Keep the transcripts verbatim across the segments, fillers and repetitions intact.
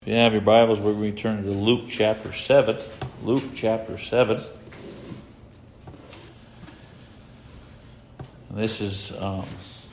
If you have your Bibles, we're going to turn to Luke chapter seven. Luke chapter seven. This is um,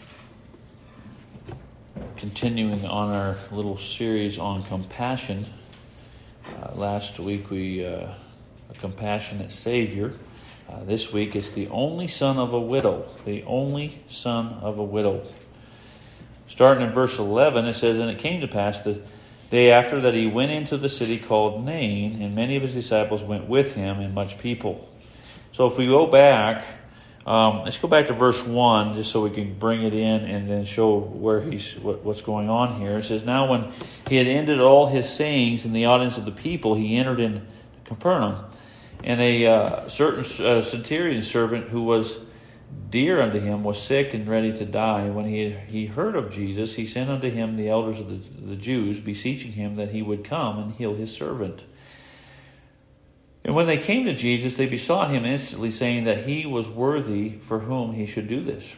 continuing on our little series on compassion. Uh, last week we, uh, a compassionate Savior. Uh, this week it's the only son of a widow. The only son of a widow. Starting in verse eleven, it says, "And it came to pass that day after that he went into the city called Nain, and many of his disciples went with him, and much people." So if we go back, um, let's go back to verse one, just so we can bring it in and then show where he's what, what's going on here. It says, "Now when he had ended all his sayings in the audience of the people, he entered into Capernaum, and a uh, certain uh, centurion servant who was dear unto him was sick and ready to die. When he he heard of Jesus, he sent unto him the elders of the, the Jews, beseeching him that he would come and heal his servant. And when they came to Jesus, they besought him instantly, saying that he was worthy for whom he should do this.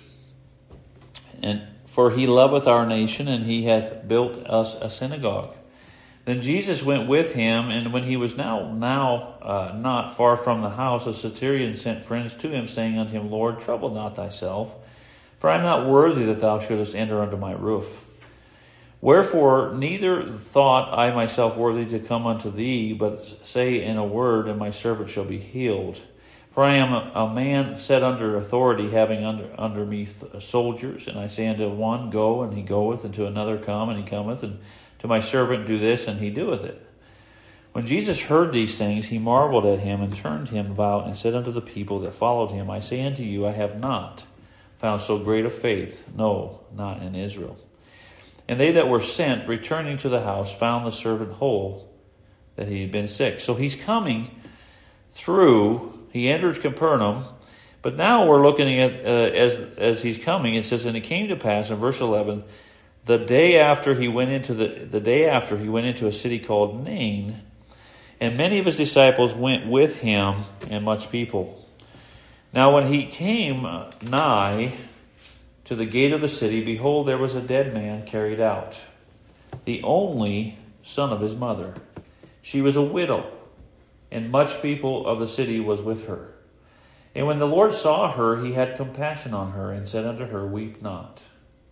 And for he loveth our nation, and he hath built us a synagogue. Then Jesus went with him, and when he was now now uh, not far from the house, a centurion sent friends to him, saying unto him, Lord, trouble not thyself, for I am not worthy that thou shouldest enter under my roof. Wherefore neither thought I myself worthy to come unto thee, but say in a word, and my servant shall be healed. For I am a, a man set under authority, having under, under me th- soldiers, and I say unto one, Go, and he goeth, and to another, Come, and he cometh, and to my servant, do this, and he doeth it. When Jesus heard these things, he marveled at him, and turned him about, and said unto the people that followed him, I say unto you, I have not found so great a faith, no, not in Israel. And they that were sent, returning to the house, found the servant whole, that he had been sick. So he's coming through, he enters Capernaum, but now we're looking at, uh, as, as he's coming, it says, And it came to pass, in verse eleven, The day after he went into the the day after he went into a city called Nain, and many of his disciples went with him, and much people. Now when he came nigh to the gate of the city, behold, there was a dead man carried out, the only son of his mother. She was a widow, and much people of the city was with her. And when the Lord saw her, he had compassion on her, and said unto her, Weep not.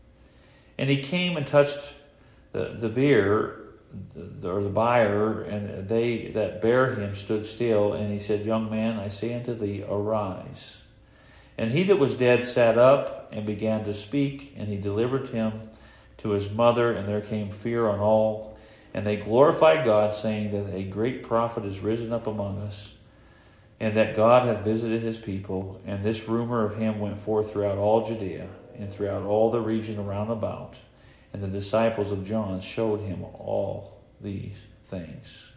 And he came and touched the, the bier, or the bier, and they that bare him stood still. And he said, Young man, I say unto thee, arise. And he that was dead sat up and began to speak, and he delivered him to his mother, and there came fear on all. And they glorified God, saying that a great prophet is risen up among us, and that God hath visited his people. And this rumor of him went forth throughout all Judea, and throughout all the region around about. And the disciples of John showed him all these things.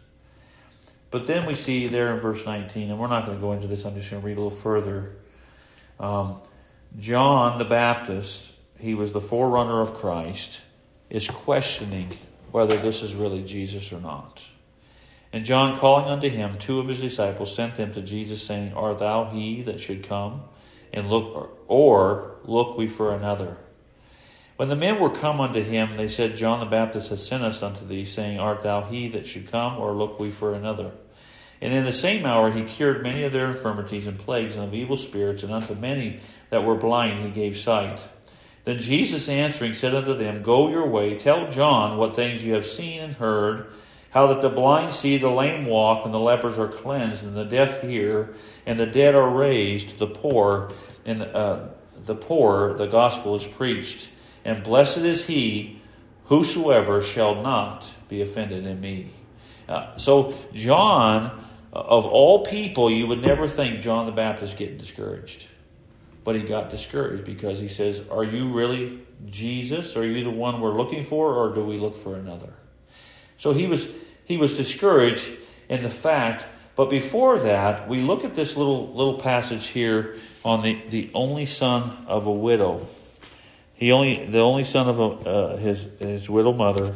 But then we see there in verse nineteen, and we're not going to go into this, I'm just going to read a little further. Um, John the Baptist, he was the forerunner of Christ, is questioning whether this is really Jesus or not. And John, calling unto him two of his disciples, sent them to Jesus, saying, Art thou he that should come? And look, or look we for another? When the men were come unto him, they said, John the Baptist hath sent us unto thee, saying, Art thou he that should come, or look we for another? And in the same hour he cured many of their infirmities and plagues and of evil spirits, and unto many that were blind he gave sight. Then Jesus answering said unto them, Go your way, tell John what things you have seen and heard, how that the blind see, the lame walk, and the lepers are cleansed, and the deaf hear, and the dead are raised, the poor, and uh, the poor the gospel is preached. And blessed is he whosoever shall not be offended in me. Uh, so John, of all people, you would never think John the Baptist getting discouraged. But he got discouraged because he says, Are you really Jesus? Are you the one we're looking for, or do we look for another? So he was he was discouraged in the fact, but before that, we look at this little little passage here on the, the only son of a widow. He only the only son of a, uh, his his widow mother.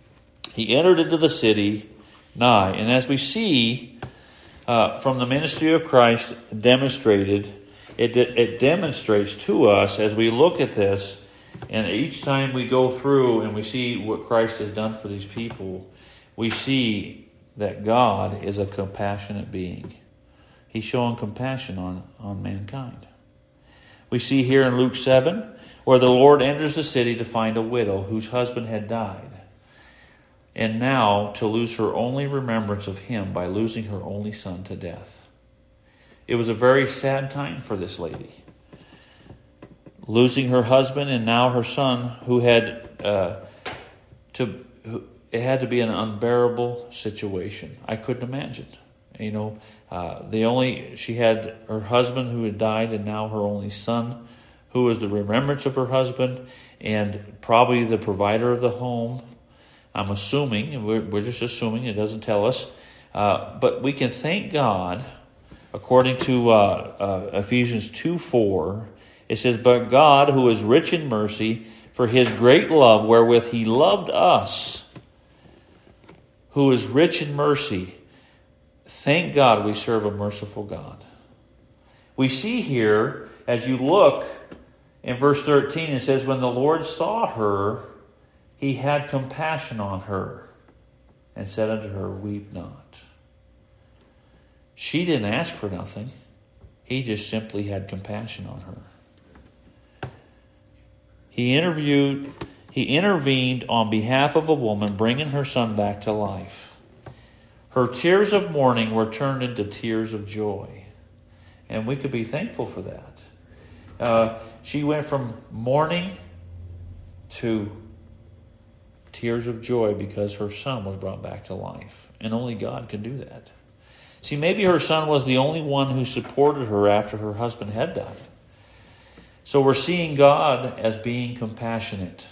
He entered into the city nigh, and as we see uh, from the ministry of Christ demonstrated, it it demonstrates to us as we look at this, and each time we go through and we see what Christ has done for these people, we see that God is a compassionate being. He's showing compassion on, on mankind. We see here in Luke seven, where the Lord enters the city to find a widow whose husband had died, and now to lose her only remembrance of him by losing her only son to death. It was a very sad time for this lady. Losing her husband and now her son, who had uh, to, who, it had to be an unbearable situation. I couldn't imagine. You know, uh, the only she had her husband who had died, and now her only son, who was the remembrance of her husband, and probably the provider of the home. I'm assuming, we're, we're just assuming, it doesn't tell us. Uh, but we can thank God, according to uh, uh, Ephesians two four, it says, "But God, who is rich in mercy, for his great love wherewith he loved us," who is rich in mercy. Thank God we serve a merciful God. We see here, as you look in verse thirteen, it says, "When the Lord saw her, he had compassion on her, and said unto her, Weep not." She didn't ask for nothing. He just simply had compassion on her. He interviewed, he intervened on behalf of a woman, bringing her son back to life. Her tears of mourning were turned into tears of joy. And we could be thankful for that. Uh, she went from mourning to tears of joy because her son was brought back to life. And only God can do that. See, maybe her son was the only one who supported her after her husband had died. So we're seeing God as being compassionate.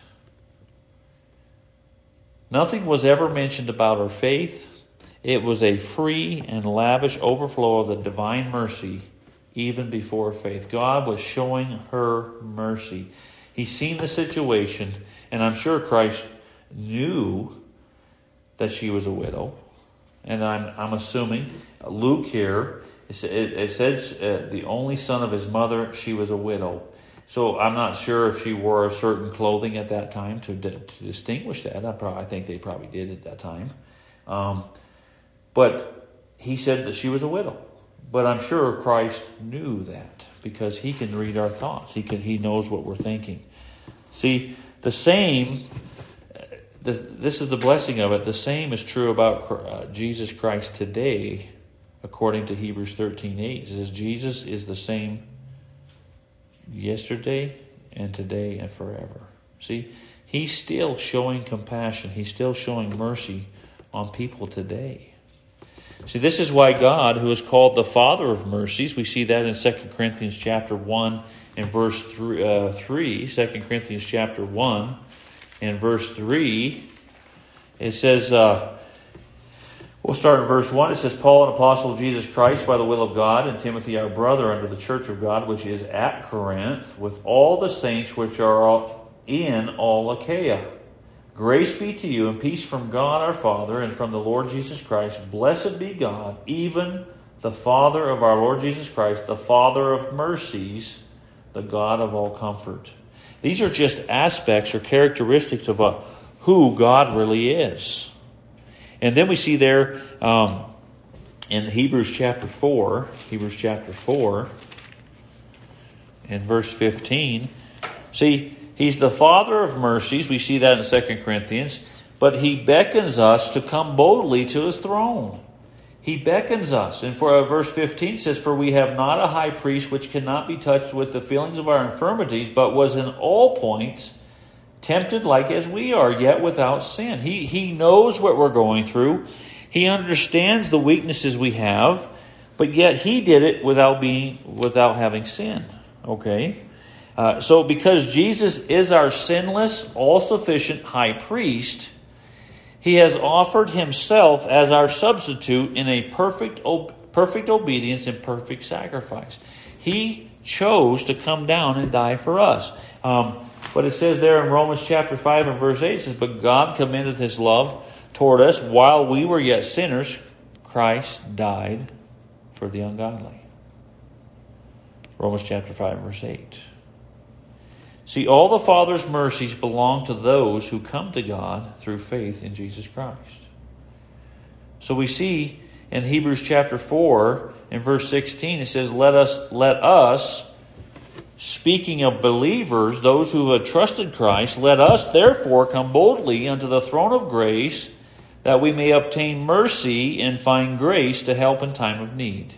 Nothing was ever mentioned about her faith. It was a free and lavish overflow of the divine mercy even before faith. God was showing her mercy. He's seen the situation, and I'm sure Christ knew that she was a widow. And I'm, I'm assuming Luke here, it, it says uh, the only son of his mother, she was a widow. So I'm not sure if she wore a certain clothing at that time to, to distinguish that. I, probably, I think they probably did at that time. Um, but he said that she was a widow. But I'm sure Christ knew that because he can read our thoughts. He can, he knows what we're thinking. See, the same, this is the blessing of it, the same is true about uh, Jesus Christ today, according to Hebrews thirteen eight. It says Jesus is the same yesterday and today and forever. See, he's still showing compassion. He's still showing mercy on people today. See, this is why God, who is called the Father of mercies, we see that in Second Corinthians chapter one and verse three, uh, three. Second Corinthians chapter one and verse three. It says, uh, we'll start in verse one. It says, "Paul, an apostle of Jesus Christ by the will of God, and Timothy our brother under the church of God, which is at Corinth, with all the saints which are in all Achaia. Grace be to you and peace from God our Father and from the Lord Jesus Christ. Blessed be God, even the Father of our Lord Jesus Christ, the Father of mercies, the God of all comfort." These are just aspects or characteristics of a, who God really is. And then we see there um, in Hebrews chapter four, Hebrews chapter four, in verse fifteen. See, he's the Father of mercies. We see that in Second Corinthians. But he beckons us to come boldly to his throne. He beckons us. And for uh, verse fifteen it says, "For we have not a high priest which cannot be touched with the feelings of our infirmities, but was in all points tempted like as we are, yet without sin." He, he knows what we're going through. He understands the weaknesses we have, but yet he did it without being without having sin. Okay? Uh, so because Jesus is our sinless, all-sufficient high priest, he has offered himself as our substitute in a perfect, perfect obedience and perfect sacrifice. He chose to come down and die for us. Um, but it says there in Romans chapter five and verse eight, it says, "But God commendeth his love toward us, while we were yet sinners, Christ died for the ungodly." Romans chapter five verse eight. See, all the Father's mercies belong to those who come to God through faith in Jesus Christ. So we see in Hebrews chapter four, in verse sixteen, it says, Let us, let us, speaking of believers, those who have trusted Christ, let us therefore come boldly unto the throne of grace, that we may obtain mercy and find grace to help in time of need.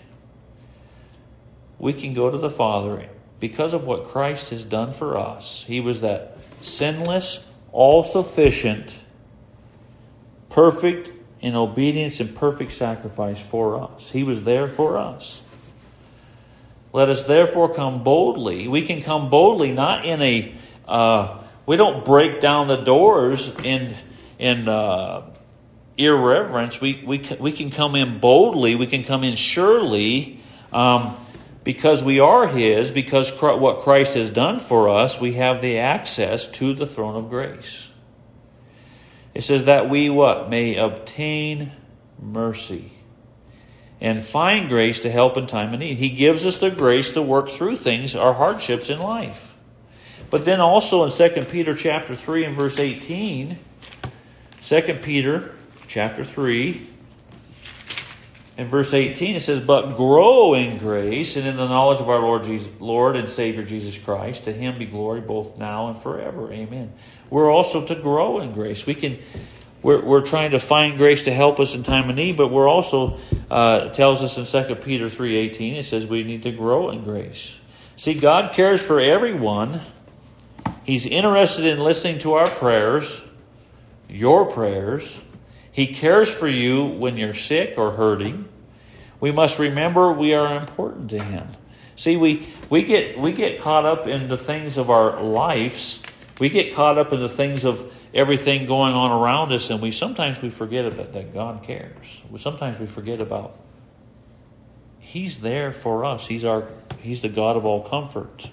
We can go to the Father because of what Christ has done for us. He was that sinless, all-sufficient, perfect in obedience and perfect sacrifice for us. He was there for us. Let us therefore come boldly. We can come boldly, not in a, uh, we don't break down the doors in in uh, irreverence. We we can, we can come in boldly. We can come in surely, um, because we are His. Because what Christ has done for us, we have the access to the throne of grace. It says that we what may obtain mercy and find grace to help in time of need. He gives us the grace to work through things, our hardships in life. But then also in Second Peter chapter three and verse eighteen, Second Peter chapter three and verse eighteen, it says, But grow in grace and in the knowledge of our Lord Jesus, Lord and Savior Jesus Christ. To Him be glory both now and forever. Amen. We're also to grow in grace. We can... We're, we're trying to find grace to help us in time of need, but we're also, uh, it tells us in Second Peter three eighteen, it says we need to grow in grace. See, God cares for everyone. He's interested in listening to our prayers, your prayers. He cares for you when you're sick or hurting. We must remember we are important to Him. See, we, we get we get caught up in the things of our lives. We get caught up in the things of everything going on around us, and we sometimes we forget about that God cares. Sometimes we forget about He's there for us. He's our He's the God of all comfort.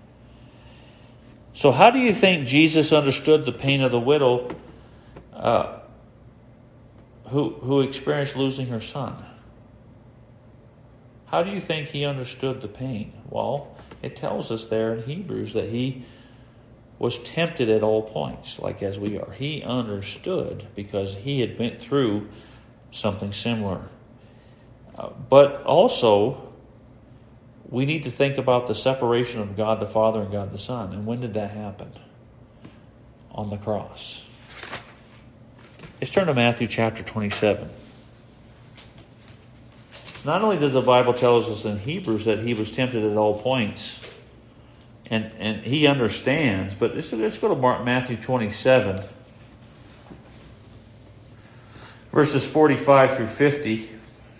So how do you think Jesus understood the pain of the widow uh, who who experienced losing her son? How do you think He understood the pain? Well, it tells us there in Hebrews that He was tempted at all points, like as we are. He understood because He had went through something similar. Uh, but also, we need to think about the separation of God the Father and God the Son. And when did that happen? On the cross. Let's turn to Matthew chapter twenty-seven. Not only does the Bible tell us in Hebrews that He was tempted at all points, And and He understands. But let's, let's go to Mark, Matthew twenty-seven, verses forty-five through fifty.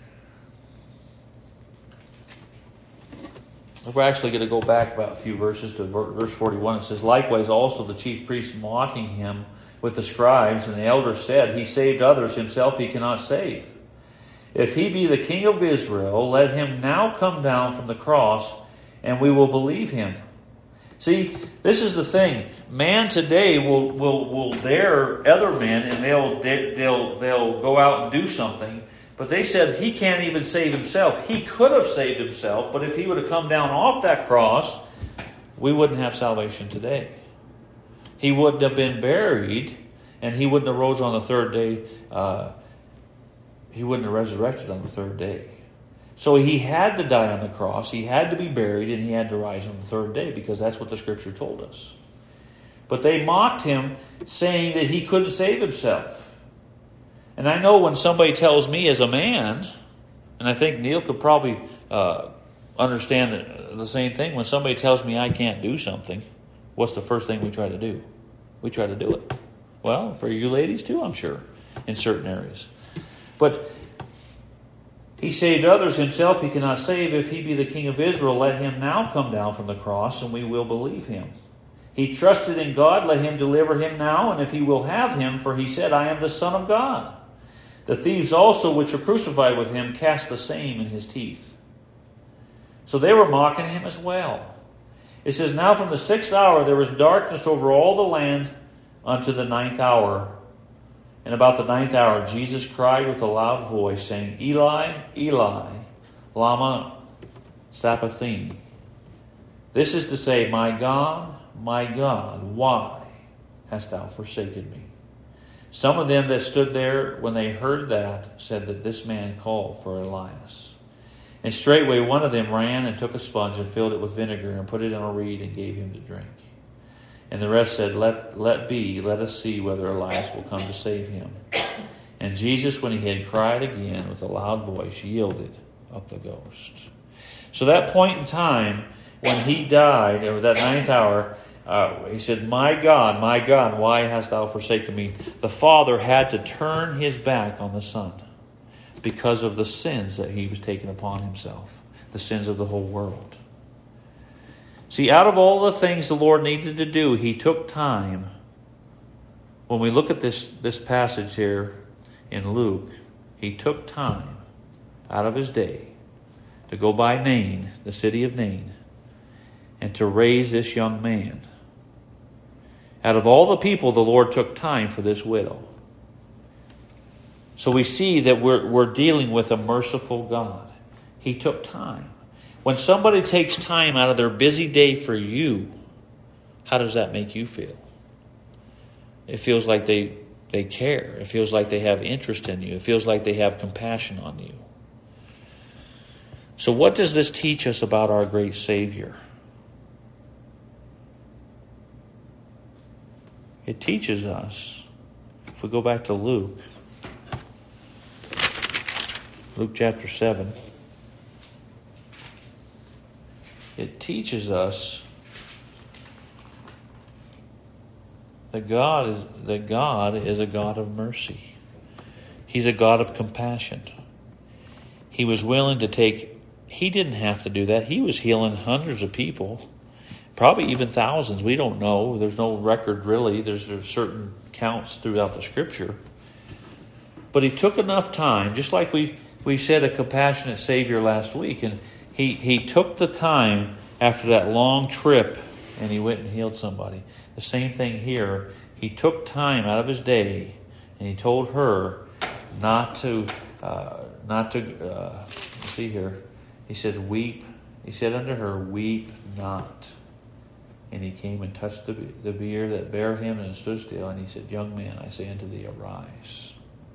We're actually going to go back about a few verses to verse forty-one. It says, Likewise also the chief priests mocking Him with the scribes and the elders said, He saved others, Himself He cannot save. If He be the King of Israel, let Him now come down from the cross, and we will believe Him. See, this is the thing. Man today will will will dare other men, and they'll they'll they'll go out and do something. But they said He can't even save Himself. He could have saved Himself, but if He would have come down off that cross, we wouldn't have salvation today. He wouldn't have been buried, and He wouldn't have rose on the third day. Uh, he wouldn't have resurrected on the third day. So He had to die on the cross, He had to be buried, and He had to rise on the third day, because that's what the Scripture told us. But they mocked Him, saying that He couldn't save Himself. And I know when somebody tells me as a man, and I think Neil could probably uh, understand the, the same thing, when somebody tells me I can't do something, what's the first thing we try to do? We try to do it. Well, for you ladies too, I'm sure, in certain areas. But He saved others, Himself He cannot save. If He be the King of Israel, let Him now come down from the cross, and we will believe Him. He trusted in God, let Him deliver him now, and if He will have him, for He said, I am the Son of God. The thieves also which were crucified with Him cast the same in His teeth. So they were mocking Him as well. It says, Now from the sixth hour there was darkness over all the land unto the ninth hour. And about the ninth hour, Jesus cried with a loud voice, saying, Eli, Eli, lama sabachthani. This is to say, My God, my God, why hast thou forsaken me? Some of them that stood there, when they heard that, said that this man called for Elias. And straightway one of them ran and took a sponge and filled it with vinegar and put it in a reed and gave him to drink. And the rest said, Let, let be, let us see whether Elias will come to save him. And Jesus, when he had cried again with a loud voice, yielded up the ghost. So that point in time, when he died, or that ninth hour, uh, he said, My God, my God, why hast thou forsaken me? The Father had to turn his back on the Son because of the sins that he was taking upon himself, the sins of the whole world. See, out of all the things the Lord needed to do, he took time. When we look at this, this passage here in Luke, he took time out of his day to go by Nain, the city of Nain, and to raise this young man. Out of all the people, the Lord took time for this widow. So we see that we're, we're dealing with a merciful God. He took time. When somebody takes time out of their busy day for you, how does that make you feel? It feels like they, they care. It feels like they have interest in you. It feels like they have compassion on you. So what does this teach us about our great Savior? It teaches us, if we go back to Luke, Luke chapter seven, it teaches us that God is that God is a God of mercy. He's a God of compassion. He was willing to take, he didn't have to do that. He was healing hundreds of people, probably even thousands. We don't know. There's no record really. There's, there's certain counts throughout the Scripture. But he took enough time, just like we, we said a compassionate Savior last week, and he, he took the time after that long trip and he went and healed somebody. The same thing here. He took time out of his day and he told her not to, uh, not to, uh, let's see here. He said, weep. He said unto her, weep not. And he came and touched the, the bier that bare him and stood still. And he said, young man, I say unto thee, arise.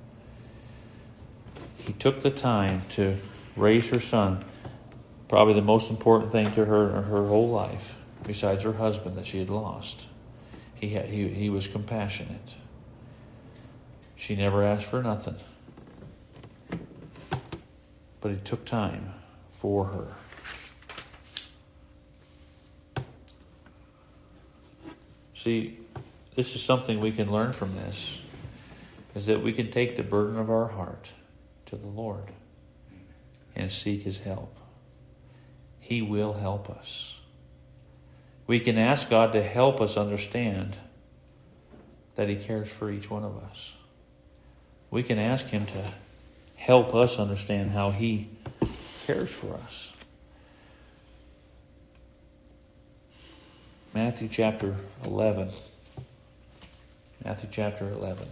He took the time to raise her son, probably the most important thing to her in her whole life, besides her husband that she had lost. He, had, he, he was compassionate. She never asked for nothing. But he took time for her. See, this is something we can learn from this, is that we can take the burden of our heart to the Lord and seek his help. He will help us. We can ask God to help us understand that he cares for each one of us. We can ask him to help us understand how he cares for us. Matthew chapter eleven. Matthew chapter eleven.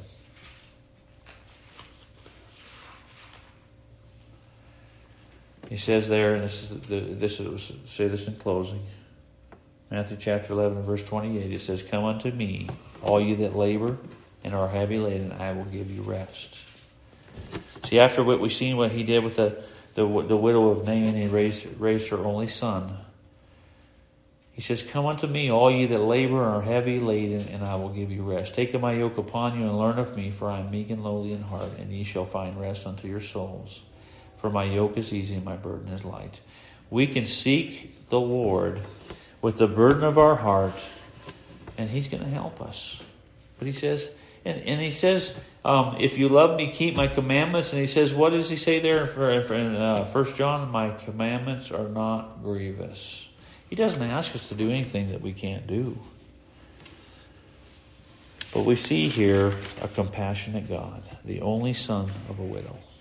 He says there, and this is the, this is say this in closing. Matthew chapter eleven, verse twenty-eight. It says, "Come unto me, all you that labor and are heavy laden, I will give you rest." See, after what we've seen, what he did with the the, the widow of Nain, he raised raised her only son. He says, "Come unto me, all ye that labor and are heavy laden, and I will give you rest. Take my yoke upon you and learn of me, for I am meek and lowly in heart, and ye shall find rest unto your souls. For my yoke is easy and my burden is light." We can seek the Lord with the burden of our heart, and he's going to help us. But he says, and, and he says, um, if you love me, keep my commandments. And he says, what does he say there in uh, First John? My commandments are not grievous. He doesn't ask us to do anything that we can't do. But we see here a compassionate God, the only son of a widow.